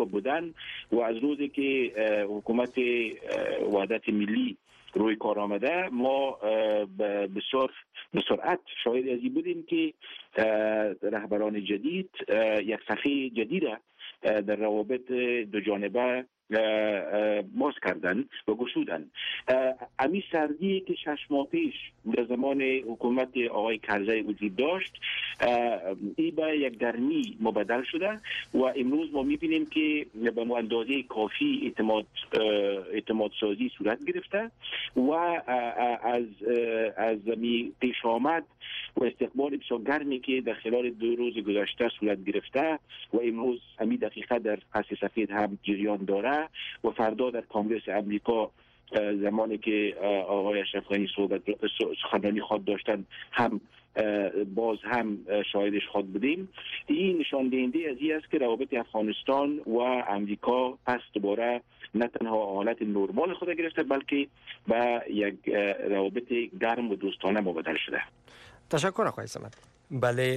و بودن و از روزی که حکومت وحدت ملی روی کار آمده ما بسیار به سرعت شاهد ازی بودیم که رهبران جدید یک صفحه جدیده در روابط دو جانبه باز کردن و گشودن. امی سردی که 6 ماه پیش در زمان حکومت آقای کرزی وجود داشت این به یک گرمی مبدل شده و امروز ما میبینیم که به اندازه کافی اعتماد سازی صورت گرفته و از می پیش آمد و استقبال بسیار گرمی که در خلال 2 روز گذشته صورت گرفته و امروز امی دقیقه در قصر سفید هم جریان داره و فردا در کنگره امریکا زمانی که آقای اشرف غنی سخنرانی خود داشتن هم باز هم شاهدش خود بودیم. این نشان دهنده از این است که روابط افغانستان و امریکا پس دوباره نه تنها حالت نرمال خود گرفته بلکه به یک روابط گرم و دوستانه مبدل شده. تشکر آقای صمد. بله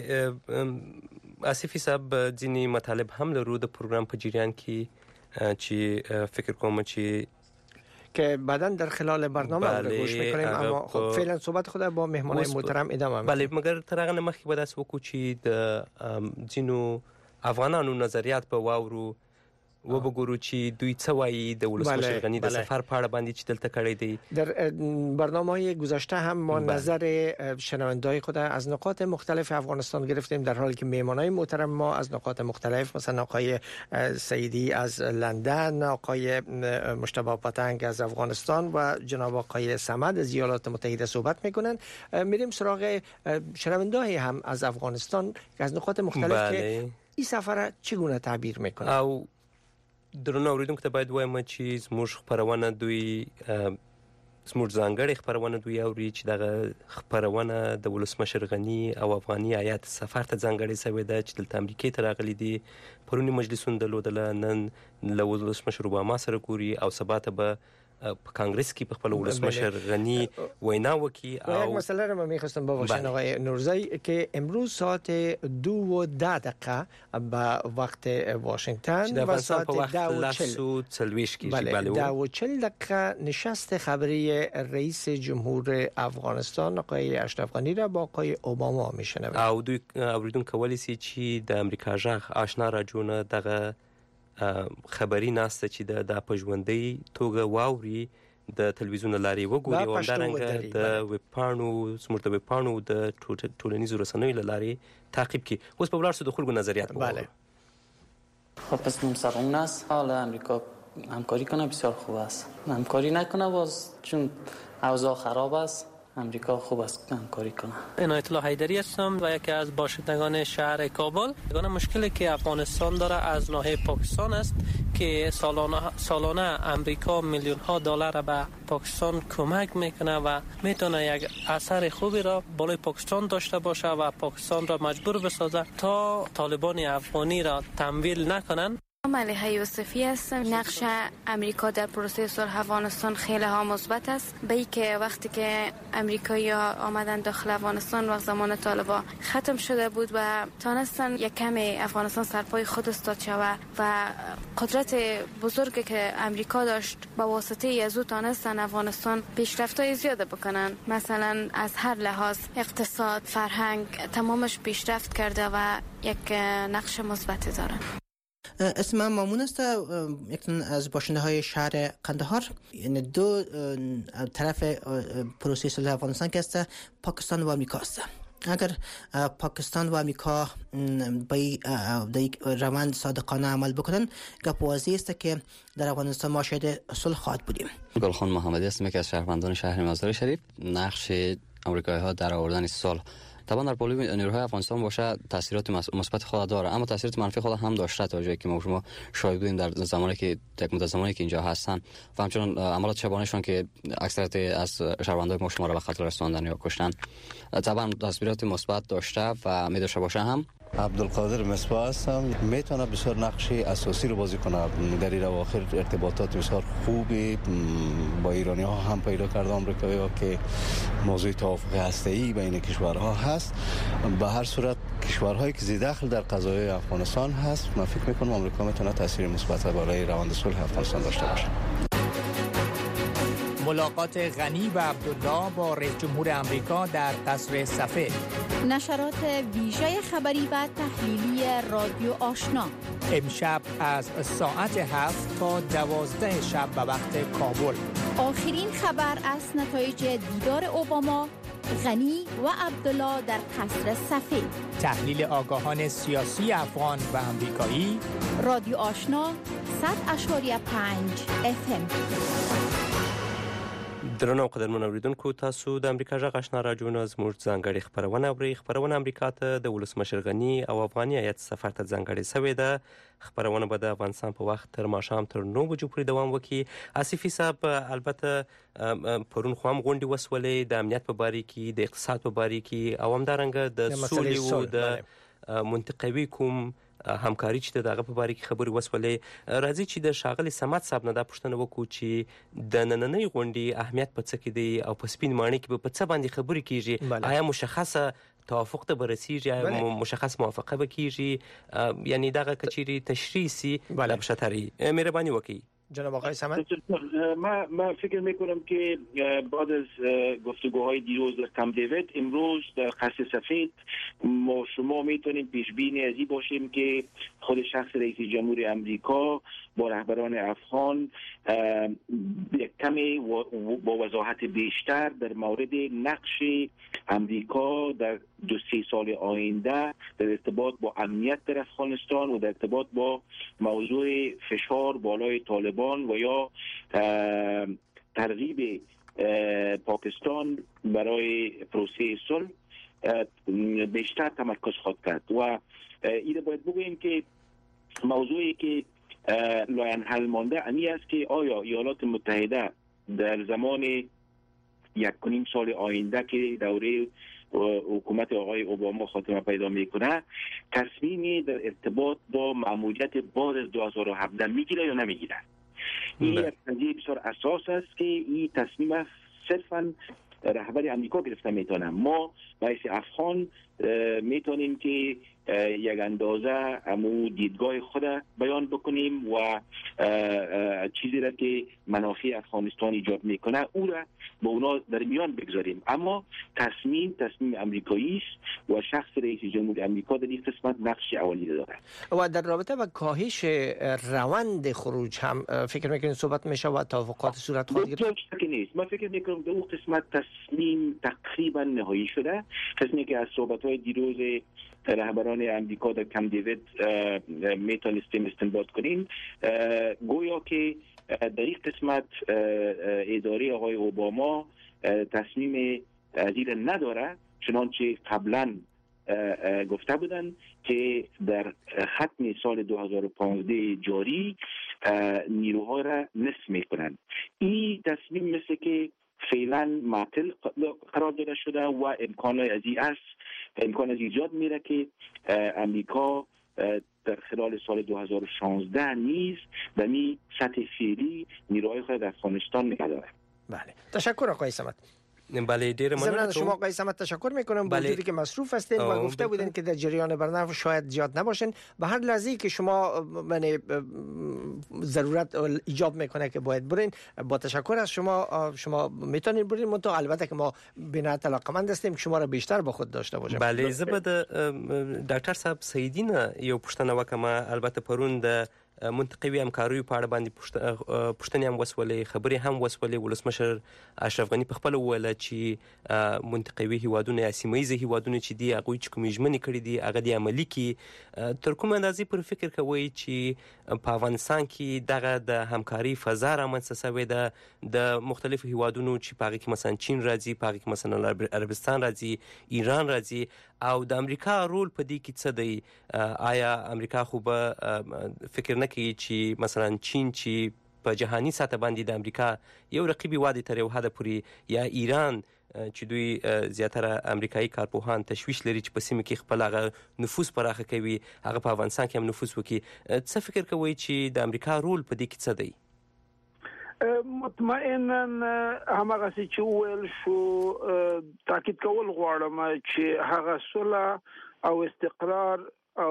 آصفی صاحب ځینې مطالب هم لرو د پروګرام په جریان کې چې فکر کوم چې که بعداً در خلال برنامه گوش میکنیم اما خب فعلا صحبت خود با مهمانای محترم ادامه میدیم. بله مګر تر هغه نه مخکې به داسې وکړو چې د ځینو افغانانو نظریات په واورو و بگورو چی دوی څه وایي د ولسمشر غنی د سفر په اړه باندې چې دلته کړی دی. در برنامه‌های گذشته هم ما نظر شنونده‌های خود از نقاط مختلف افغانستان گرفتیم در حالی که مهمانای محترم ما از نقاط مختلف مثلا آقای سیدی از لندن، آقای مجتبی پتنگ از افغانستان و جناب آقای صمد از ایالات متحده صحبت میکنن. میریم سراغ شنونده‌های هم از افغانستان از نقاط مختلف که این سفر چگونه تعبیر میکنه. او درنو اوریدونکو ته باید وایم چې زموږ خبرونه دوی زموږ ځانګړې خبرونه دوی اوري چې دغه خبرونه د ولسمشر غنی او افغاني هیات سفر ته ځانګړې شوې ده چې دلته امریکای ته راغلي دي. پرونی مجلسونه درلودله، نن له ولسمشر اوباما سره ګوري او سبا ته به په کانگریس کې په خپل ولسمشر غنی وینا وکي. او یک مسئله رو من می‌خواستم با باشن آقای نورزی که امروز ساعت 2:10 به وقت واشنگتن و ساعت 10:40 بله 10:40 نشست خبری رئیس جمهور افغانستان آقای اشرف غنی را با آقای اوباما میشنویم. او دوی اوریدونکو کولی سي چې د امریکا ژغ آشنا راجونه دغه خبري ناسته چې د پژوندۍ توګه واوري د تلویزیون لاري وګوري او همدارنګه د ویبپاڼو زموږ د ویبپاڼو د ټولنیزو رسنیو لاري تعقیب کی. اوس په ولاړ سو د خلکو نظریات بله. خب پس مسلمان است حالا امریکا همکاری کنه بسیار خوب است، همکاری نکنه باز چون اوضاع خراب است امریکا خوب است همکاری کنه. عنایت الله حیدری هستم و یکی از باشندگان شهر کابل. یگانه مشکلی که افغانستان داره از ناحیه پاکستان است که سالانه امریکا میلیون ها دلار به پاکستان کمک میکنه و میتونه یک اثر خوبی را بالای پاکستان داشته باشه و پاکستان را مجبور بسازه تا طالبان افغانی را تمویل نکنن. ملیحه یوسفی هستم. نقش امریکا در پروسه صلح افغانستان خیلی ها مثبت است. به این که وقتی که امریکایی‌ها آمدن داخل افغانستان وقت زمان طالبان ختم شده بود و تانستن یک کمی افغانستان سرپای خود استاد شود و قدرت بزرگی که امریکا داشت با واسطه از او تانستن افغانستان پیشرفت‌های زیاده بکنن. مثلا از هر لحاظ اقتصاد، فرهنگ تمامش پیشرفت کرده و یک نقش مثبتی داره. اسم من مامون است، یک از باشنده های شهر قندهار. یعنی دو طرف پروسه صلح افغانستان که است پاکستان و امریکا است. اگر پاکستان و امریکا به روند صادقانه عمل بکنن گپ واضح است که در افغانستان ما شاهد صلح خواهد بودیم. گلخان محمدی هستم، یکی از شهروندان شهر مزار شریف. نقش امریکایی ها در آوردن صلح طبعا در پالی نیروهای افغانستان باشه تاثیرات مثبت خود داره، اما تاثیرات منفی خود هم داشته تا جایی که ما شما شاهد بودیم در زمانی که یک مدت زمانی که اینجا هستن و همچنین عملات شبانهشون که اکثریت از شهروندان ما شما را به خطر رساندن یا کشتن. طبعا تاثیرات مثبت داشته و می داشته باشه هم. عبدالقادر مصباح هستم. میتونه بسیار نقش اساسی رو بازی کنه در این اواخر. ارتباطات بسیار خوبی با ایرانی ها هم پیدا کرده آمریکایی ها که موضوع توافق هسته‌ای بین کشورها هست. به هر صورت کشورهایی که زیر دخل در قضایای افغانستان هست، من فکر میکنم آمریکا میتونه تاثیر مثبت برای روند صلح افغانستان داشته باشه. ملاقات غنی و عبدالله با رئیس جمهور آمریکا در قصر سفید. نشرات ویژه خبری و تحلیلی رادیو آشنا امشب از ساعت 7 تا 12 شب به وقت کابل. آخرین خبر از نتایج دیدار اوباما، غنی و عبدالله در قصر سفید. تحلیل آگاهان سیاسی افغان و آمریکایی. رادیو آشنا 100.5 FM. درنو قدرمن اوریدونکو، تاسو د امریکا غږ آشنا راډیو زموږ ځانګړي خبرونه اورئ. خبرونه امریکا ته د ولسمشر غني او افغاني هیات سفر ته ځانګړې شوې ده. خبرونه به د افغانستان په وخت تر ماښام تر 9 بجو پورې دوام وکړي. آصفي صاحب، البته پرون خو هم غونډې وسولې د امنیت په باره کې، د اقتصاد په باره کې او همدارنګه د سولې او د منطقوي کوم همکاري چې دغه په باره کې خبرې وسولې. راځي چې د ښاغلي صمد صاحب نه دا پوښتنه وکړو چې د نننۍ غونډې اهمیت په څه کې دی او په سپین ماڼۍ کې به په څه باندې خبرې کیږي؟ آیا مشخصه توافق ته برسیږي؟ آیا مشخص موافقه به کیږي؟ یعنی دغه کچيري تشریح سي لا بشتری مهرباني وکړي. جناب آقای صمد، من فکر میکنم که بعد از گفتگوهای دیروز در کامپ دیوید، امروز در قصر سفید ما شما میتونیم پیش بینی از این باشیم که خود شخص رئیس جمهور امریکا با رهبران افغان کمی با وضاحت بیشتر در مورد نقش امریکا در 2-3 سال آینده در ارتباط با امنیت در افغانستان و در ارتباط با موضوع فشار بالای طالبان و یا ترغیب پاکستان برای پروسه صلح بیشتر تمرکز خواهد کرد. و این باید بگوییم که موضوعی که لاینحل مانده امی است که آیا ایالات متحده در زمان 1.5 سال آینده که دوره حکومت آقای اوباما خاتمه پیدا میکنه، تصمیمی در ارتباط با مأموریت بعد از 2017 میگیره یا نمیگیره. این یک قضیه بسیار اساس است که این تصمیم صرفا رهبر امریکا گرفته میتونه. ما باعث افغان میتونیم که یک اندازه امو دیدگاه خود بیان بکنیم و چیزی را که منافع افغانستان ایجاد میکنه او را با اونا در میان بگذاریم. اما تصمیم امریکایی است و شخص رئیس جمهور امریکا در این قسمت نقش اولی داره. و در رابطه با کاهش روند خروج هم فکر میکنید صحبت میشه و توافقات صورت خواهد گرفت؟ نیست. من فکر میکنم در اون قسمت تصمیم تقریبا نهایی شده. تصمیمی که از صحبت‌های دیروز رهبران امریکا در کامپ دیوید میتونستیم استنباط کنیم، گویا که در این قسمت اداره آقای اوباما تصمیم عزیز نداره، چنانچه قبلا گفته بودن که در ختم سال 2015 جاری نیروها را نصف میکنن. این تصمیم مثل که فعلا معطل قرار داده شده و امکان از ایجاد میره که امریکا در خلال سال 2016 نیز در این سطح فعلی نیروهای خود در افغانستان نگه داره. بله، تشکر آقای صمد. بله، ډیر مننه. شما آقای صمد تشکر میکنم. با وجودی که مصروف هستین و گفته بودین که در جریان برنامه شاید زیاد نباشین، به هر لحظه‌ای که شما ضرورت ایجاب میکنه که باید برین، با تشکر از شما میتونین برین. منتها البته که ما بنا علاقمند هستیم که شما را بیشتر با خود داشته باشیم. بله، زبد ډاکټر صاحب سیدین یو پښتنه وکم. البته پرون د منطقوي همکاریو په اړه باندې پوښتنې هم وسولې، خبرې هم وسولې. ولسمشر اشرف غني په خپل وویل چې منطقوي هیوادونه یا سیمه ییزه هیوادونه چې دي هغوی چې کومې ژمنې کړي دي هغه دې عملي کړي. تر کومه اندازې پر فکر کوئ چې په افغانستان کې دغه د همکاري فضا رامنځته شوې ده د مختلفو هیوادونو چې په هغې کې مثلا چین راځي، په هغې کې مثلا عربستان راځي، ایران راځي، او د امریکا رول په دې کې څه دی؟ آیا امریکا خو به فکر نه کوي چې مثلا چین چې په جهاني سطح باندې د امریکا یو رقیب هیواد تر یو حد پورې یا ایران چې دوی زیاتره امریکایي کارپوهان تشویش لري چې په سیمه کې خپل هغه نفوذ پراخه کوي، هغه په افغانستان کې هم نفوذ وکړي. څه فکر کوئ چې د امریکا رول په دې کې څه دی؟ مطمئنا همغه چې ویل شو تاکید کول غواړم چې هغه صلح او استقرار او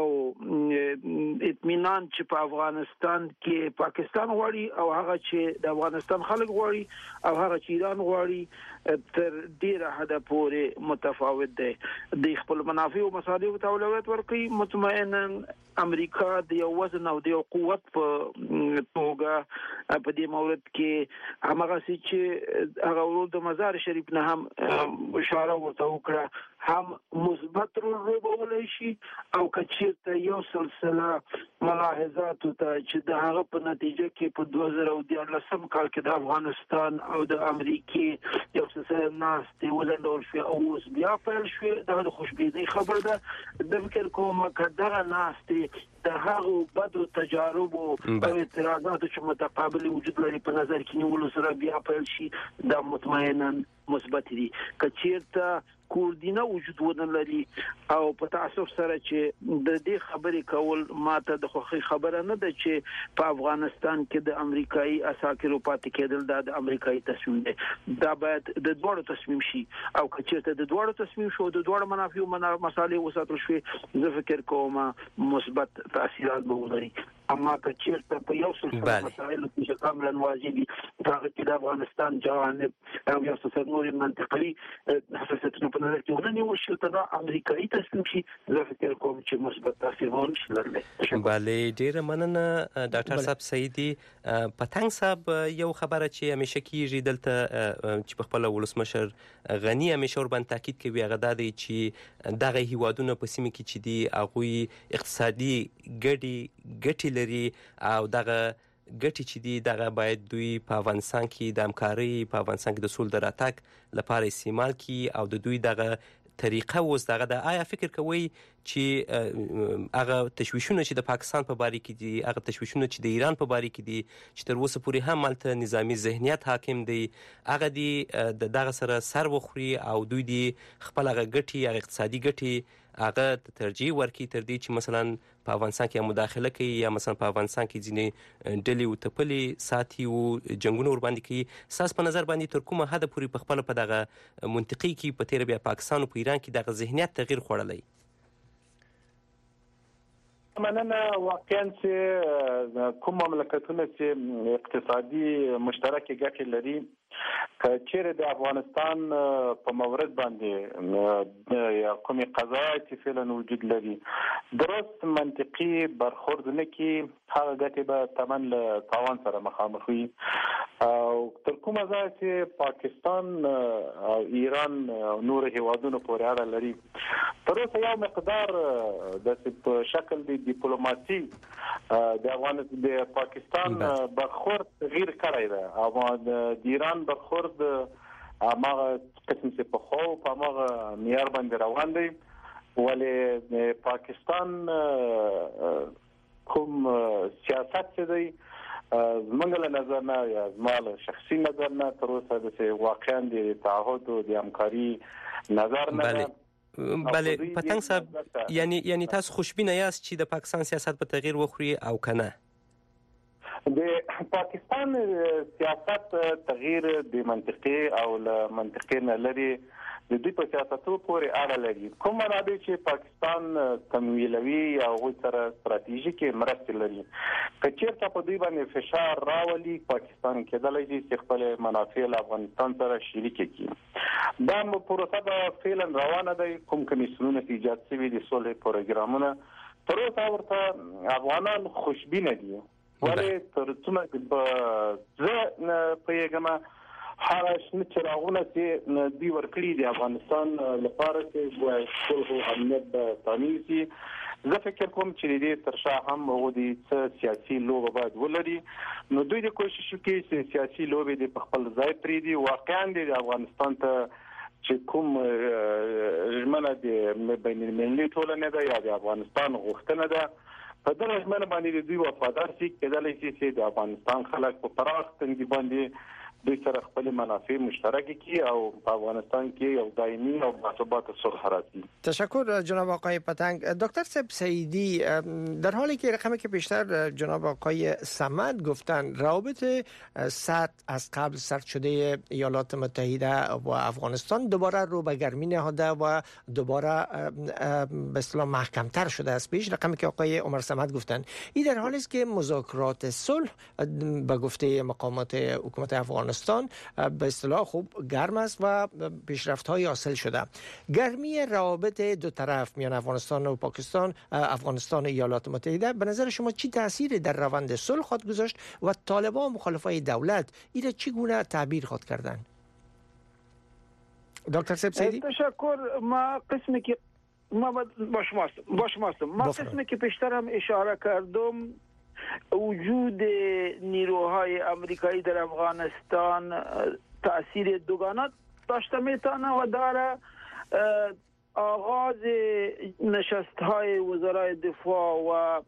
اطمینان چې په افغانستان کې پاکستان غواړي او هغه چې د افغانستان خلک غواړي او هغه چې ایران غواړي تر ډیره حد پورې متفاوت دی. د خپل منافع او مصالح ته اولویت ورکړي. مطمئنا امریکا د یو وزن او د یو قوت په توګه په دې مورد کې هغه چې هغه ورو د مزار شریف نه هم اشاره ورته وکړه، هم مثبت رول لوبولی شي او کچېرته یو سلسله ملاحظات ته چې د هغه په نتیجه کې په 2014 کال کې د افغانستان او د امریکې یو سلسله ناستې ولنډول شوې او اوس بیا پیل شوې، دا د خوشبینۍ خبر ده. د فکر کوم که دغه ناستې د هغو بدو تجاربو او اعتراضاتو چې متقابل وجود لري په نظر کې نیولو سره بیا پیل شي، دا مطمئنا مثبت دي. که چیرته کوردینه وجود ونه لري او په تاسف سره چې د دې خبرې کول ماته د خوخي خبره نه ده چې په افغانستان کې د امریکایي اساکرو پاتې کېدل د امریکایي تصمیم دی. دا باید د دوړو تصمیم شي او که چیرته د دوړو تصمیم شو د دوړو منافع او مصالح وساتل شي، زه فکر کوم مثبت تاثیرات به ولري. اما که چیرته په یو سلسله مسائل کې کاملا واجبي هغه چې د افغانستان جوانب او یو څه نور منطقي حساسیتونه په نظر کې ونه نیول شي، ته امریکایي تصمیم شي، زه فکر کوم چې مثبت تاثیر ونشي لرلی. بله، ډیره مننه ډاکټر صاحب سعیدي. پتنګ صاحب یو خبره چې همیشه کیږي دلته چې په خپل ولسمشر غنی همیشه ور باندې تاکید کوي هغه دا دی چې دغه هیوادونه په سیمه کې چې دی هغوی اقتصادي ګټې لري او دغه ګټې چې دي دغه باید دوی په افغانستان کې د همکارۍ په افغانستان کې د سولې د راتګ لپاره استعمال کړي او د دوی دغه طریقه اوس دغه د آیا فکر کوئ چې هغه تشویشونه چې د پاکستان په باره کې دي، هغه تشویشونه چې د ایران په باره کې دي چې تر اوسه پورې هم هلته نظامي ذهنیت حاکم دی، هغه دي د دغه سره سر وخوري او دوی دي خپل هغه ګټې هغه اقتصادي ګټې هغه ترجیح ورکړي تر دې چې مثلا په افغانستان کې مداخله کوي یا مثلا په افغانستان کې ځینې ډلې او تپلې ساتي او جنګونه ور باندې کوي. ستاسو په نظر باندې تر کومه حده پورې په خپله په دغه منطقې کې په تېره بیا پاکستان او په ایران کې دغه ذهنیت تغییر خوړلی؟ مننه. واقعا چې کوم مملکتونه چې اقتصادي مشترکې ګټې لري، که چیرې د افغانستان په مورد باندې یا کومې قضایا چې فعلا وجود لري درست منطقي برخورد نه کړي، هغه ګټې به طبعا له تاوان سره مخامخ وي. او تر کومه ځایه چې پاکستان او ایران او نور هیوادونو پورې اړه لري، تر اوسه یو مقدار داسې په شکل د ډیپلوماسي د پاکستان برخورد تغییر کړی ده، اما د ایران برخورد هغه قسم چې په خو په هغه معیار باندې روان دی. ولې پاکستان کوم سیاست چې دی زموږ له نظر نه یا زما له شخصي نظر نه تر اوسه د واقعا د تعهد او د همکاري نظر نه. بله پتنګ صاحب، یعنی تاسو خوشبینه یاست چې د پاکستان سیاست به تغییر وخوري او کنه؟ د پاکستان سیاست تغییر د منطقې او له منطقې نه لري د دوی په سیاستو پورې اړه لري. کوم منابع چې پاکستان تمویلوي یا هغوی سره ستراتیژیکې مرستې لري، که چېرته په دوی باندې فشار راولي، پاکستان کېدلی شي چې خپل منافع له افغانستان سره شریکې کړي. دا پروسه به فعلا روانه دی. کوم کمیسیونونه چې ایجاد شوي دي صلح پروګرامونه، تر اوسه ورته افغانان خوشبینه دي. ولې تر څومره زه پوهېږم هغه شنه څراغونه چې دوی ورکړي د افغانستان لپاره چې باید صلح او امنیت به تامین شي، زه فکر کوم چې دې تر شا هم هغوی د سیاسي لوبه باید ولري. نو دوی د کوشش وکړي چې سیاسي لوبې د په خپل ځای پرېږدي. واقعا د افغانستان ته چې کوم ژمنه د بین المللي ټولنې ده یا د افغانستان غوښتنه ده، په دغه ژمنه باندې دوی وفادار شي کېدلی شي چې د افغانستان خلک په پراخ تنګي باندې دوی سره خپل منافع مشترک کی او په افغانستان کې یو دایمي او باثبات صلح راځي. تشکر جناب آقای پتنگ. دکتر صاحب سعیدی، در حالی که رقمی که پیشتر جناب آقای صمد گفتن روابط سطح از قبل سرد شده ایالات متحده و افغانستان دوباره رو به گرمی نهاده و دوباره به اصطلاح محکم‌تر شده است. پیش رقمی که آقای عمر صمد گفتن این در حالی است که مذاکرات صلح به گفته مقامات حکومت افغانستان به اصطلاح خوب گرم است و پیشرفت‌های حاصل شده. گرمی روابط دو طرف میان افغانستان و پاکستان، افغانستان و ایالات متحده به نظر شما چی تأثیر در روند صلح خواهد گذاشت و طالبان و مخالفای دولت این چگونه تعبیر خواهد کردن؟ دکتر سیدی. تشکر. ما قسمی که قسمی که پیشترم اشاره کردم، وجود نیروهای آمریکایی در افغانستان تأثیر دوگانه داشته میتونه و داره. آغاز نشست‌های وزرای دفاع و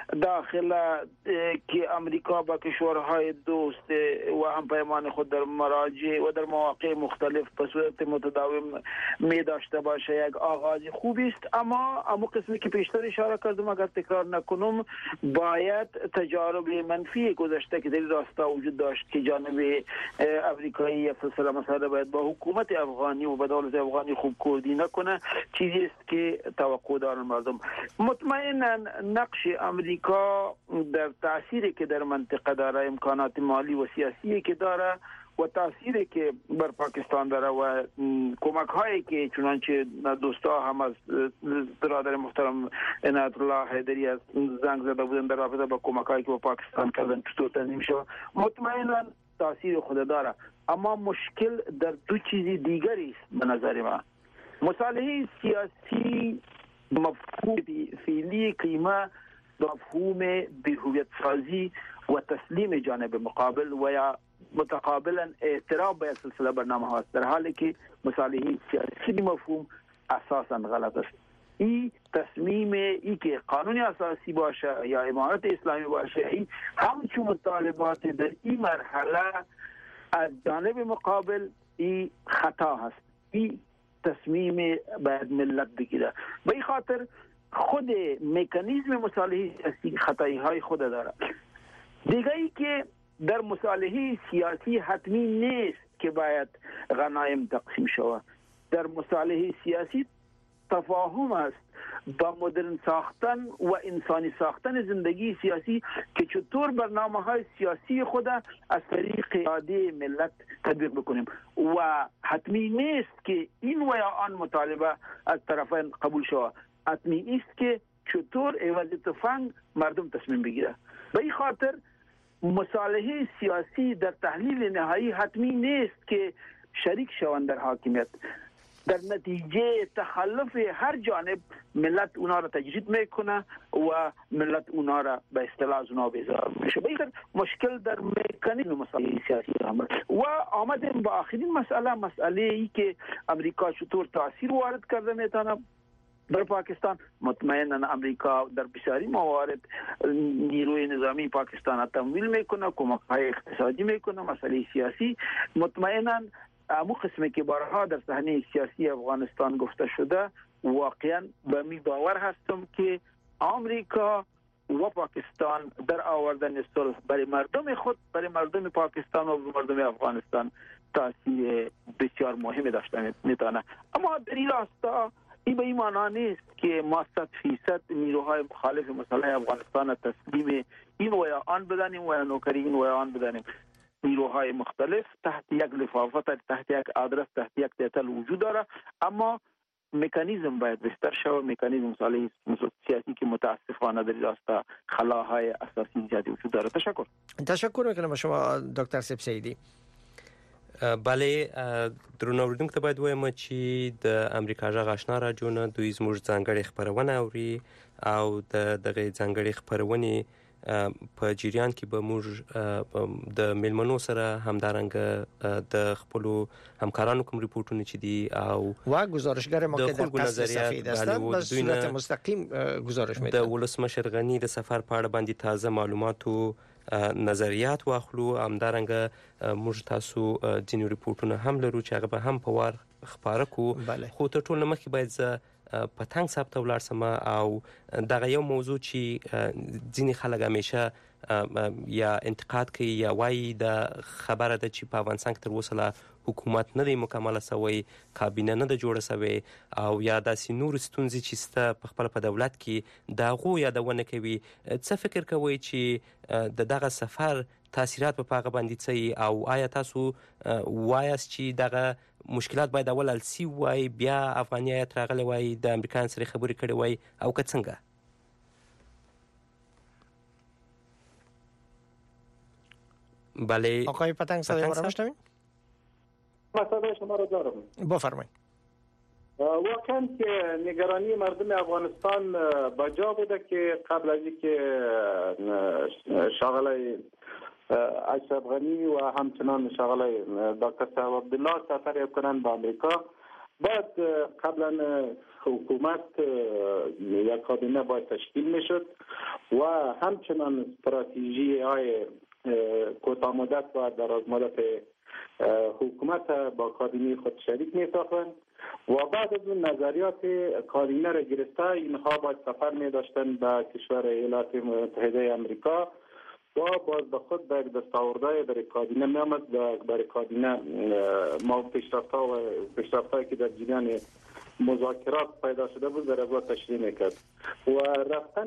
داخله که آمریکا با کشورهای دوست و همپیمان خود در مراجع و در مواقع مختلف به صورت متداوم می داشته باشه یک آغاز خوبی است، اما قسمی که پیشتر اشاره کردم اگر تکرار نکنم باید تجارب منفی گذشته که در راستا وجود داشت که جانب آمریکایی سلسله مسائل باید با حکومت افغانی و با دولت افغانی خوب کوردی نکنه، چیزی است که توقع دارن مردم. مطمئنا نقش آمریکا در تأثیری که در منطقه داره، امکانات مالی و سیاسی که داره و تأثیری که بر پاکستان داره و کمک هایی که چنانچه دوستا هم از برادر محترم عنایت الله حیدری از زنگ زده بودن در رابطه با کمک هایی که با پاکستان کردن چطور تنظیم شد، مطمئنا تأثیر خود داره. اما مشکل در دو چیز دیگری است به نظر من. مصالحه سیاسی مفهوم فعلی قیمه مفهوم بهویت سازی و تسلیم جانب مقابل و یا متقابلا اعتراف به سلسله برنامه هاست، در حالی که مصالحه سیاسی مفهوم اساسا غلط است. این تصمیم ای که قانون اساسی باشه یا امارت اسلامی باشه، این همچون مطالبات در این مرحله از جانب مقابل این خطا هست. این تصمیم باید ملت بگیره. به این خاطر خود مکانیزم مصالحه سیاسی خطایی های خود داره. دیگه ای که در مصالحه سیاسی حتمی نیست که باید غنایم تقسیم شود. در مصالحه سیاسی تفاهم است با مدرن ساختن و انسانی ساختن زندگی سیاسی که چطور برنامه‌های سیاسی خود از طریق اراده ملت تطبیق بکنیم و حتمی نیست که این و یا آن مطالبه از طرفین قبول شود. حتمی است که چطور عوض تفنگ مردم تصمیم بگیره. به این خاطر مصالحه سیاسی در تحلیل نهایی حتمی نیست که شریک شوند در حاکمیت. در نتیجه تخلف هر جانب ملت اونا را تجدید میکنه و ملت اونا را به اصطلاح از اونا بیزار میشه. به این مشکل در مکانیزم مصالحه سیاسی و آمدیم با آخرین مسئله ای که امریکا چطور تاثیر وارد کرده میتونه در پاکستان. مطمئنا امریکا در بسیاری موارد نیروی نظامی پاکستان را تمویل میکنه، کمک‌های اقتصادی میکنه، مسئله سیاسی مطمئنا امو قسمی که بارها در صحنه سیاسی افغانستان گفته شده، واقعا به می باور هستم که آمریکا و پاکستان در آوردن صلح برای مردم خود، برای مردم پاکستان و مردم افغانستان تاثیر بسیار مهمی داشته میتونه. اما در این راستا این به این معنا نیست که ما 100% نیروهای مخالف مسئله افغانستان تسلیم این و یا آن بدانیم و یا نوکری این و یا آن بدانیم. نیروهای مختلف تحت یک لفافت، تحت یک آدرس، تحت یک تیتل وجود داره، اما مکانیزم باید بهتر شود. مکانیزم مصالحه سیاسی که متاسفانه در راستا خلاهای اساسی زیادی وجود داره. تشکر میکنم شما دکتر سیدی. بله، درنو اوریدونکو ته باید وایم چې د امریکا غږ آشنا راډیو نه دوی زموږ ځانګړې خپرونه اوري او د دغه ځانګړې خپرونې په جریان کې به موږ د میلمنو سره همدارنګه د خپل همکارانو کوم ریپورتونه چې دي او گزارشگر ما که در قصر سفید هستند به صورت مستقیم گزارش میدن. د ولسمشر غنی د سفر په اړه باندې تازه معلومات او نظریات واخلو. همدارنګه موږ تاسو ځینې ریپورتونه هم لرو چې هغه به هم په وار خبره کو. خو تر ټولو مخکې باید په تنګ ثبت ولاړ سم او دغه یو موضوع چې ځینې خلک همیشه یا انتقاد کوي یا وایي د خبره ده چې په افغانستان کې تر اوسه حکومت نه دی مکمله سوی، کابینه نه ده جوړه سوی او یا داسې نور ستونزې چې سته په خپل په دولت کې د هغو یادونه کوي. څه فکر کوئ چې د دغه سفر تاثیرات په هغه باندې څه او آیا تاسو وایاست چې دغه مشکلات باید اول حل سي وای بیا افغاني هیات راغلی وای د امریکایانو سره خبرې کړې وای او که څنګه؟ بله آقای پتنگ صدای ما را میشنوید؟ صدای شما را دارم. بفرمایید. واقعا که نگرانی مردم افغانستان با جا بوده که قبل از اینکه شاغلای اشرف غنی و همچنان شاغلای دکتر صاحب عبدالله سفر کنند به آمریکا، بعد قبلا حکومت یا کابینه باید تشکیل میشد و همچنان استراتژی های کوتاه مدت و دراز مدت حکومت با کابینه خود شریک می ساختند و بعد از اون نظریات کابینه را گرفته اینها باید سفر می داشتند به کشور ایالات متحده آمریکا و باز به خود به دستاوردهای برای کابینه می آمد. برای کابینه ما پیشرفت‌هایی که در جریان مذاکرات پیدا شده بود در ابلا تشریح میکرد و رفتن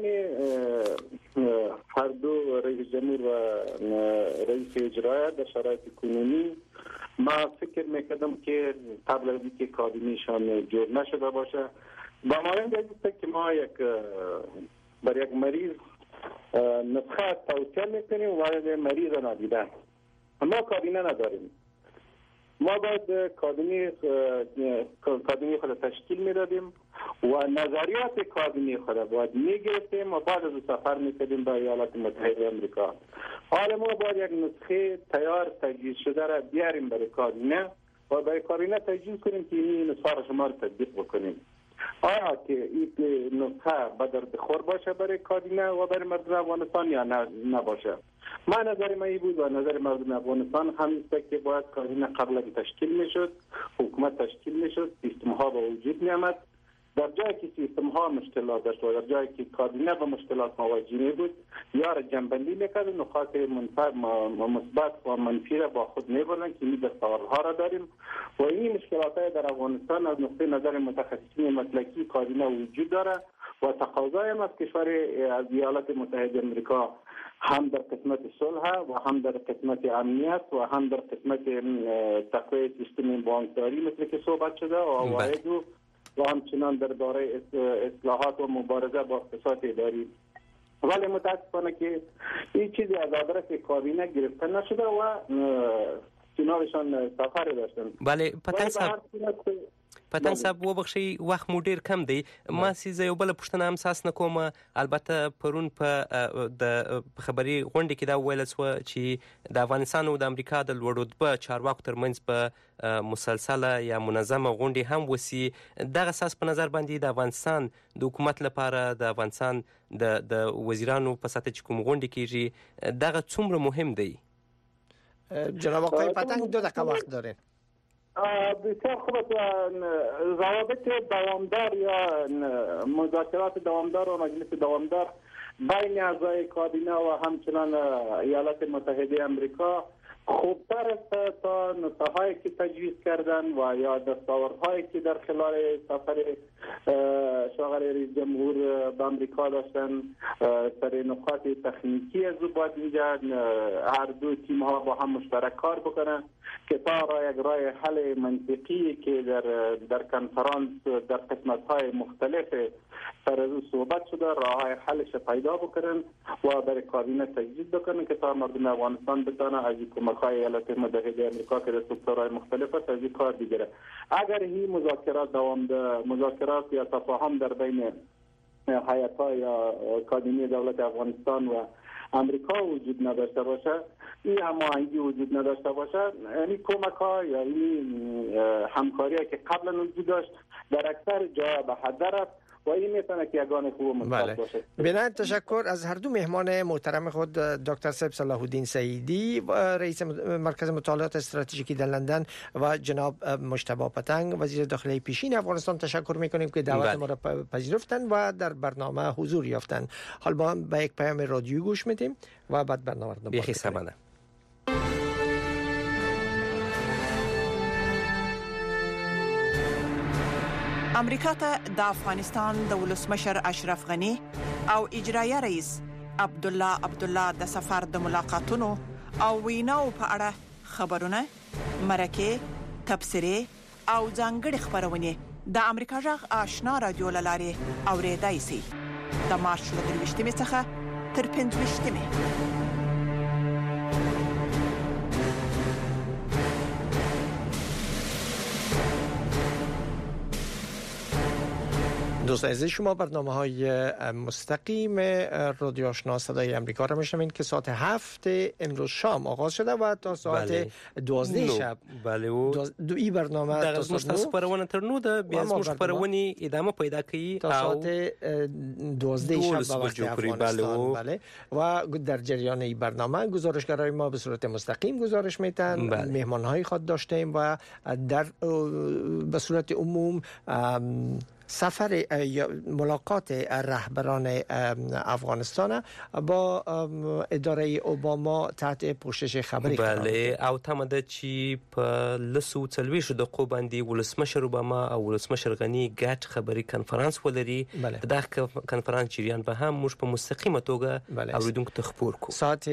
هر دو رئیس جمهور و رئیس اجرایی در شرایط کنونی ما فکر میکردم که قبل از اینکه کابینه‌شان جور نشده باشه با مانند است که ما برای یک مریض نسخه توصیه میکنیم وارد مریض ندیدن. ما کابینه نداریم، ما باید کابینه خود تشکیل میدادیم و نظریات کابینه خود باید میگرفتیم و بعد از سفر میکردیم به ایالات متحده آمریکا. حالا ما باید یک نسخه تیار تجهیز شده را بیاریم برای کابینه و برای کابینه تجهیز کنیم که این نسخه را شما را تطبیق بکنیم. آیا که این نسخه به درد خور باشه برای کابینه و برای مردم افغانستان یا نباشه؟ ما نظر ما این بود و نظر مردم افغانستان همین است که باید کابینه قبل از تشکیل میشد، حکومت تشکیل میشد، سیستم ها به وجود میآمد. در جایی که سیستم ها مشکلات داشت و در جایی که کابینه به مشکلات مواجه می بود یا را جنبندی میکرد، نکات مثبت و منفی را با خود میبردند که این دستاوردها را داریم و این مشکلات های در افغانستان از نقطه نظر متخصصین مسلکی کابینه وجود داره و تقاضای ما از کشور از ایالات متحده آمریکا هم در قسمت صلح و هم در قسمت امنیت و هم در قسمت تقویت سیستم بانکداری مثل که صحبت شده و عواید و همچنان در دوره اصلاحات و مبارزه با اقتصاد اداری. ولی متاسفانه که این چیزی از آدرس کابینه گرفته نشده و کنارشان سفر داشتن. بله پتنګ صاحب وبخښئ وخت مو ډیر کم دی. ما سیزه یو بل پوښتنه هم ساس نه کوم. البته پرون په د خبري غونډه کې دا ویل شو چې د افغانستان او د امریکا د لوړ رتبه چارواکو ترمنځ په مسلسله یا منظمه غونډه هم وسی. دغه اساس په نظر باندې د افغانستان د حکومت لپاره د افغانستان د وزیرانو په سطح چې کوم غونډه کیږي دغه څومره مهم دی؟ جناب آقای پتنگ 2 دقیقه وقت دارین. بسیار خوب است. ضوابط دوامدار یا مذاکرات دوامدار و مجلس دوامدار بین اعضای کابینه و همچنان ایالات متحده آمریکا خوبتر است تا نسخه‌هایی که تجویز کردن و یا دستاوردهایی که در خلال سفر شاغل رئیس جمهور به آمریکا داشتن. سر نکات تکنیکی از او باید اینجا هر دو تیم ها با هم مشترک کار بکنن که تا یک راه حل منطقی که در کنفرانس در قسمت های مختلف سر از او صحبت شده راه های حلش پیدا بکنن و برای کابینه تجدید بکنن که تا مردم افغانستان بتانه از این کمک های ایالات متحده آمریکا که در سکتورهای مختلف است از این کار بگیره. اگر این مذاکرات یا تفاهم در بین هیئت‌ها یا کابینه دولت افغانستان و آمریکا وجود نداشته باشه، این هماهنگی وجود نداشته باشه، یعنی کمک‌ها یا این همکاری‌ها که قبلا وجود داشت در اکثر جاها به هدر رفت و این میتونه که یگان خوب مثبت باشه. بنابراین تشکر از هر دو مهمان محترم خود، دکتر صلاح الدین سعیدی رئیس مرکز مطالعات استراتژیکی در لندن و جناب مجتبی پتنگ وزیر داخلی پیشین افغانستان تشکر میکنیم که دعوت ما را پذیرفتند و در برنامه حضور یافتند. حال با هم به یک پیام رادیویی گوش میدیم و بعد برنامه را دنبال کنیم. امریکا ته د افغانستان د ولسمشر اشرف غنی او اجرایه رئیس عبدالله د سفر د ملاقاتونو او ویناو په اړه خبرونه، مرکه، تبصره او ځانګړي خبرونه د امریکا جغ آشنا رادیو لاري اوریدای شي د مارچ 23 څخه تر 25. دوستان عزیز، شما برنامه‌های مستقیم رادیو آشنا صدای آمریکا را میشنوید که ساعت 7 امروز شام آغاز شده و تا ساعت 12 شب. بله. و این برنامه تا ساعت خبرونه تر 9 ده، بیا زموږ خبرونه ادامه پیدا کوي تا ساعت 12 شب به وقت افغانستان. بله. و در جریان این برنامه گزارشگرای ما به صورت مستقیم گزارش میدن. مهمان‌های خود داشتیم و در به صورت عموم سفر یا ملاقات رهبران افغانستان با اداره اوباما تحت پوشش خبری قرار بله او تمده چې په لسو څلويشو دقیقو باندې ولسمشر اوباما او ولسمشر غنی ګډ خبري کنفرانس ولري. دا کنفرانس جریان به هم موږ په مستقیمه توګه اوریدونکو ته خبر کو. ساعت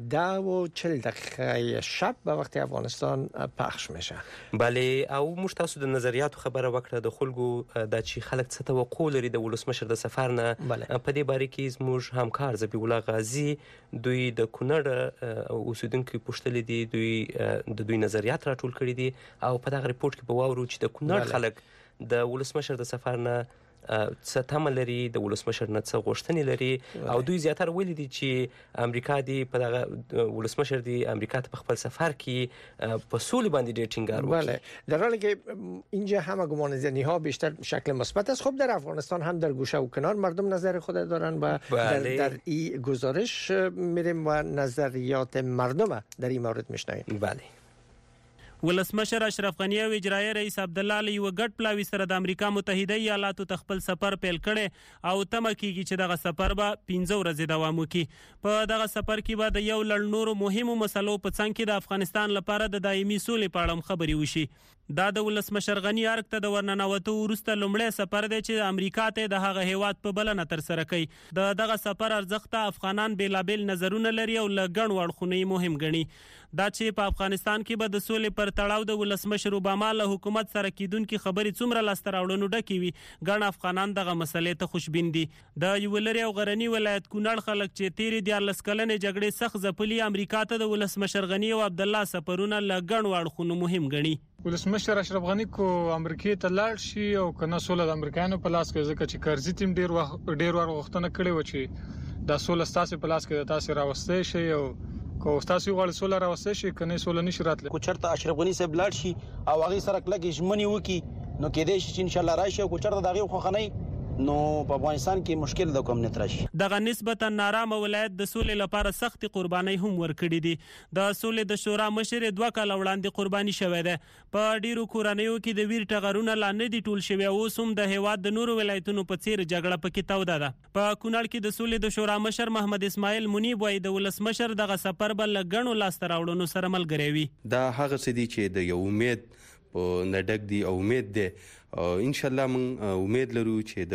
10:40 شب به وقت افغانستان پخش میشه. بله او موږ تاسو د نظریاتو خبره وکړه د خلکو د خلک څه توقع لري د ولسمشر د سفر نه. په دې باره کې زموږ همکار ذبیح الله غازی دوی د کونړ اوسیدونکو پوښتلې دي، دوی نظریات راټول کړي دي او په دغه ریپورت کې به واورو چې د کونړ خلک د ولسمشر د سفر نه څه تمه لري، د ولسمشر نه څه غوښتنې لري او دوی زیاتره ویلي دي چې امریکا دی په دغه ولسمشر دی امریکا ته په خپل سفر کې په سولې باندې ډېر ټینګار وکړي. بله، در حالی که اینجا همه گمانه‌زنی ها بیشتر شکل مثبت است، خب در افغانستان هم در گوشه و کنار مردم نظر خود دارن و در این گزارش میریم و نظریات مردم در این مورد میشنویم. بله. ولسمشر اشرف غنی او اجرایي رئیس عبدالله علی و ګډ پلاوی سره د امریکا متحده ایالاتو ته خپل سفر پیل کړي او تمه کیږي چې دغه سفر به 15 ورځې دوام وکړي. په دغه سفر کې به د یو لړ نورو مهمو مسلو په څنګ کې د افغانستان لپاره د دایمي سولې په اړه خبري وشي. دا د ولسمشر غنی ارګ ته د ورننوتو وروسته لومړی سفر دی چې امریکا ته د هغه هیواد په بلنه تر سره کوي. دغه سفر ارزښت افغانان بیلابل نظرونه لري او لګڼ وړخونه مهم ګڼي. دا چې په افغانستان کې به د سولې پر تړاو د ولسمشر اوباما له حکومت سره کیدونکو خبري څومره لاسته راوړنو ډکې وي، ګڼ افغانان دغه مسلې ته خوشبین دي. د یو لري او غرنی ولایت کونړ خلک چې تیری د 14 کلنې جګړې سخت ځپلي امریکا ته د ولسمشر غنی او عبدالله سفرونه لګڼ وړخونه مهم ګڼي. ولسمشر اشرف غنی کو امریکای ته لاړ شي او کنه سوله د امریکایانو په لاس کې ځکه چې کرزي تیم ډیر وختونه کړی و چې د سوله ستاسو په لاس کې د تاسو راوستي شي او کو تاسو غواړئ سوله راوستي شي کنه سوله نشي راتله. کو چرته اشرف غنی صاحب لاړ شي او هغه سره کلک ژمنې وکي نو کې دې شي ان شاء الله راشي او کو چرته دغه خو خنۍ نو په افغانستان کې مشکل د کوم نتراشي. دغه نسبتا نارامه ولایت د سولې لپاره سخت قرباني هم ورکړي دي. د سولې د شورا مشر 2 کال وړاندې قرباني شوه ده. په ډیرو کورنیو کې د ویر ټغرونه لاندې دي ټول شوی او سم د هیواد د نورو ولایتونو په څیر جګړه پکې توده ده. په کونړ کې د سولې د شورا مشر محمد اسماعیل منیب وایي د ولسمشر دغه سفر بل لګڼو لاس تراوړنو سره ملګری وي. دا هغه څه دي چې د یو امید په نډک دی او امید دی ان شاء الله من امید لرو چې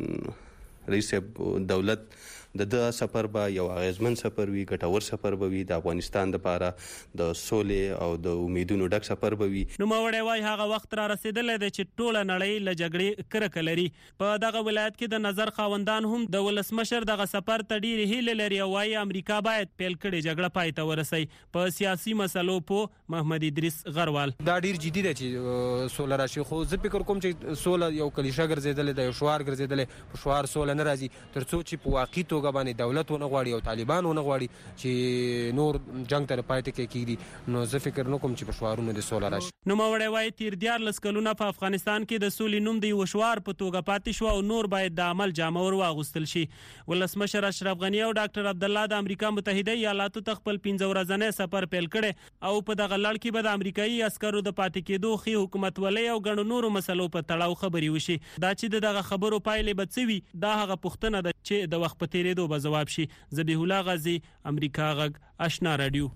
د رئیس دولت د سفر به یو اغیزمن سفر وي، ګټور سفر به وي، د افغانستان لپاره د سولې او د امیدونو ډک سفر به وي. نو موري وای هغه وخت را رسیدلې د چې ټوله نړۍ له جګړې کرکه لري. په دغه ولایت کې د نظر خاوندان هم د ولسمشر دغه سفر ته ډېر هیله لري او وايي امریکا باید پیل کړي جګړه پای ته ورسي. په سیاسي مسلو په محمد ادریس غروال دا ډېر جدي دی چې سوله راشي، خو زه فکر کوم چې سوله یو کلیشه ګرځیدل دی، یو شعار ګرځیدل، په شعار سوله نه راځي ترڅو چې په واقعي توګه توګه باندې دولت ونه غواړي او طالبان ونه غواړي چې نور جنگ ته پاتې کېږي نو زه فکر نکوم چې په شعارونو د سوله راشي. نو موړی وای تیر 14 کلونه په افغانستان کې د سولې نوم دی وشوار په توګه پاتې شو او نور باید د عمل جامه ور واغوستل شي. ولسمشر اشرف غنی او ډاکټر عبد الله د امریکا متحده ایالاتو ته خپل 15 ورځنی سفر پیل کړي او په دغه لړ کې به د امریکایي عسکرو د پاتې کېدو خي حکومت ولې او غنو نورو مسلو په تړاو خبري وشي. دا چې دغه خبرو پایلې بچوي دا هغه پوښتنه ده چې د وخت په تیریدو به جواب شي. ذبیح الله غازی، امریکا غږ، آشنا رادیو.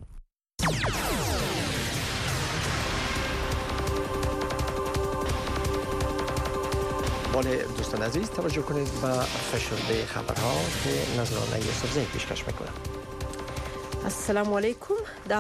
بله دوستان عزیز توجه کنید به فشرده خبرها که نظرانه یوسفزئی پیشکش میکنم. السلام علیکم.